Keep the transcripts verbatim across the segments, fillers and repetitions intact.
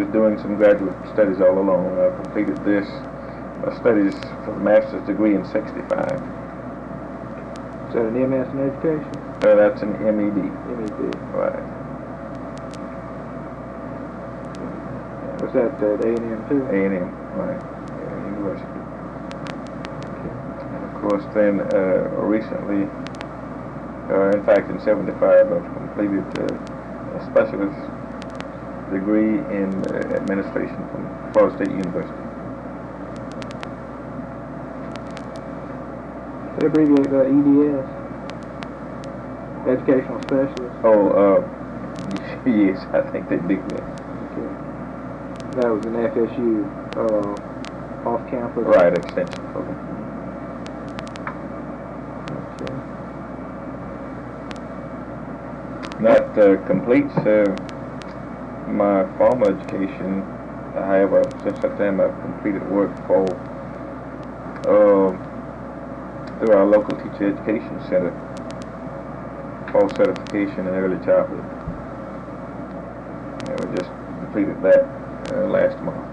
was doing some graduate studies all along. I completed this uh, studies for the master's degree in sixty-five. Is that an M S in education? Uh, that's an M E D. M E D. Right. Was that at A and M too? A and M, right. Yeah, university. And of course, then uh, recently, uh, in fact, in seventy-five, I've completed uh, a specialist degree in uh, administration from Florida State University. They abbreviate that E D S, Educational Specialist. Oh, uh, yes, I think they do that. Okay. That was an F S U uh, off-campus. Right, extension program. Okay. That uh, completes uh, my formal education. However, since that time I've completed work for uh, through our local teacher education center for certification in early childhood. And we just completed that uh, last month.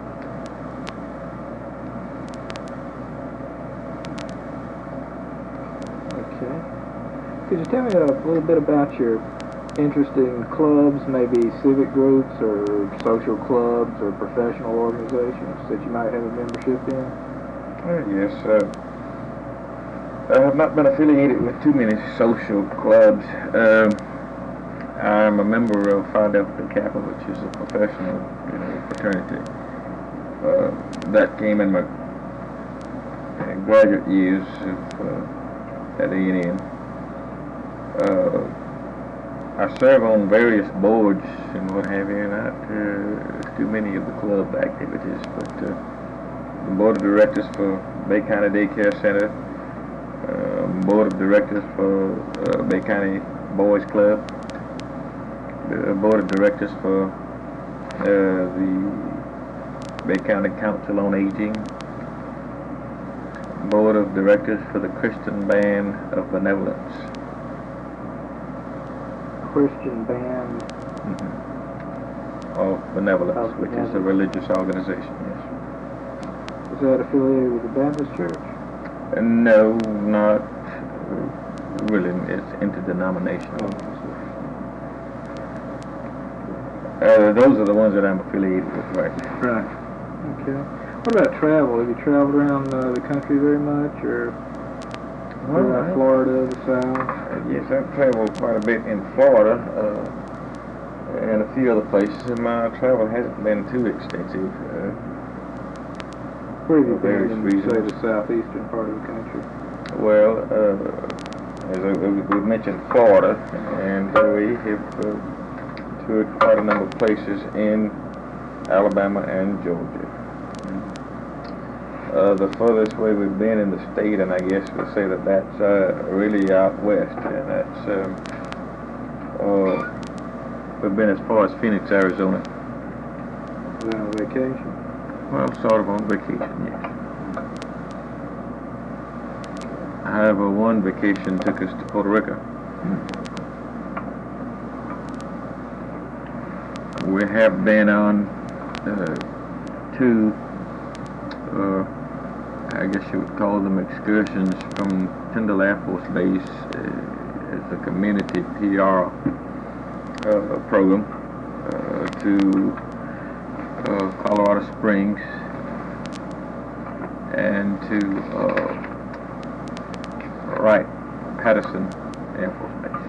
Okay. Could you tell me a little bit about your interest in clubs, maybe civic groups or social clubs or professional organizations that you might have a membership in? Uh, yes, uh, I have not been affiliated with too many social clubs. Um, I'm a member of Phi Delta Kappa, which is a professional you know, fraternity. Uh, that came in my uh, graduate years of, uh, at A and M. Uh, I serve on various boards and what have you, not uh, too many of the club activities, but uh, the board of directors for Bay County Daycare Center, uh, board of directors for uh, Bay County Boys Club, the board of directors for uh, the Bay County Council on Aging, board of directors for the Christian Band of Benevolence. Christian Band Mm-hmm. of Benevolence, of which Benevolence. is a religious organization, yes. Is that affiliated with the Baptist Church? Uh, no, not really. It's interdenominational. Uh, those are the ones that I'm affiliated with, right? Right. Okay. What about travel? Have you traveled around uh, the country very much, or Well, uh, I- Florida, the South? Uh, yes, I've traveled quite a bit in Florida uh, and a few other places, and my travel hasn't been too extensive. Uh, Where have you for been various in, say, reasons. the southeastern part of the country? well, uh, as I, we mentioned Florida, and uh, we have uh, toured quite a number of places in Alabama and Georgia. Uh, the furthest way we've been in the state, and I guess we'll say that that's uh, really out west, and that's um, uh, we've been as far as Phoenix, Arizona. Was that on vacation? Well, sort of on vacation, yes. However, one vacation took us to Puerto Rico. We have been on uh, two, uh, I guess you would call them excursions from Tyndall Air Force Base uh, as a community P R uh, program uh, to uh, Colorado Springs and to uh, Wright Patterson Air Force Base.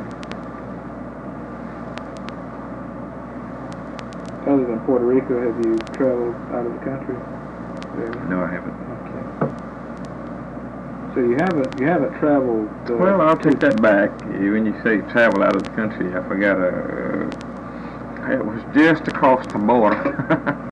Other than Puerto Rico, have you traveled out of the country? There? No, I haven't. Okay. So you haven't you haven't traveled. Uh, Well, I'll take to- that back. When you say travel out of the country, I forgot. Uh, it was just across the border.